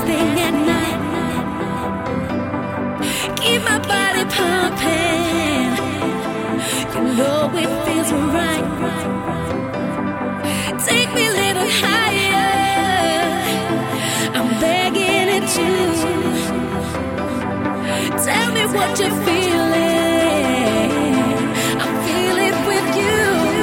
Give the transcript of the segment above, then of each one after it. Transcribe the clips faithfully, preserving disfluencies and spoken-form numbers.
thing at night. Keep my body pumping. You know it feels right. Take me a little higher. I'm begging it to. Tell me what you're feeling. I feel it with you.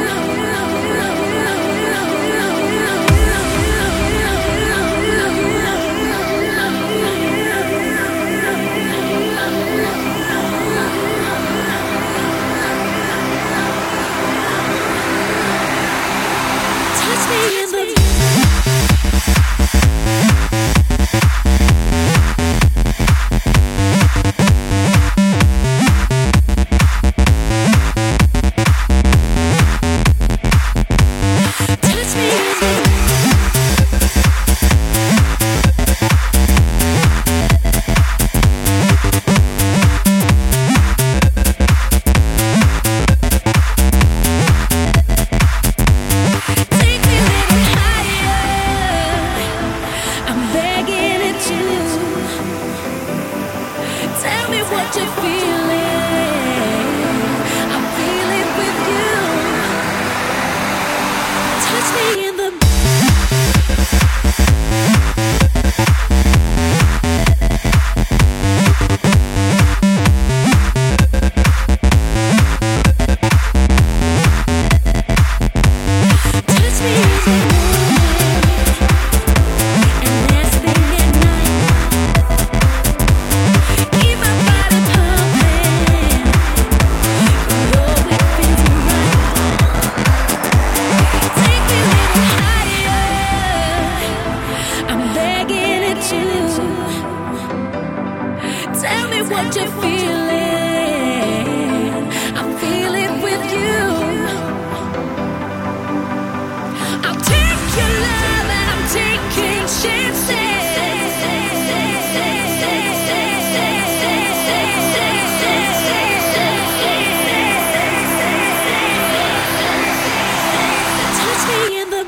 Touch me in the what you're feeling. I feel it with you. Touch me in the touch me in the tell me what you're feeling. I feel it with you. I'll take your love and I'm taking chances. Touch me in the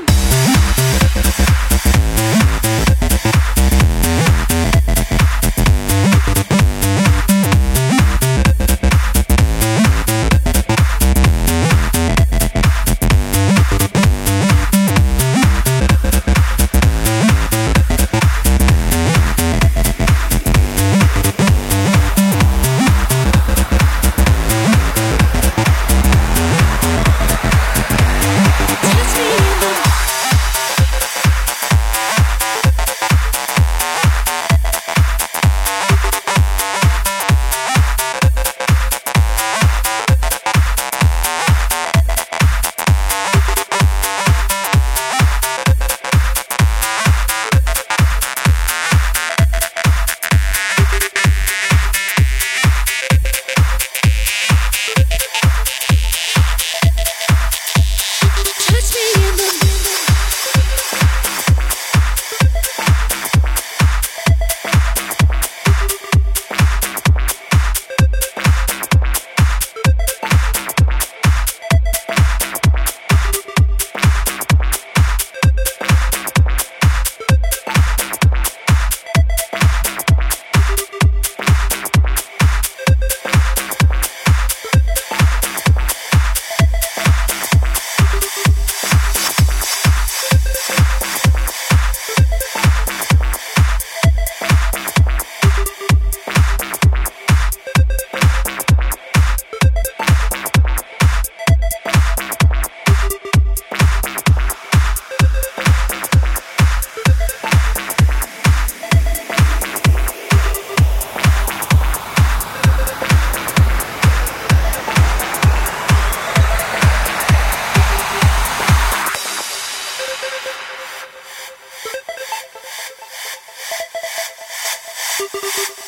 Thank you.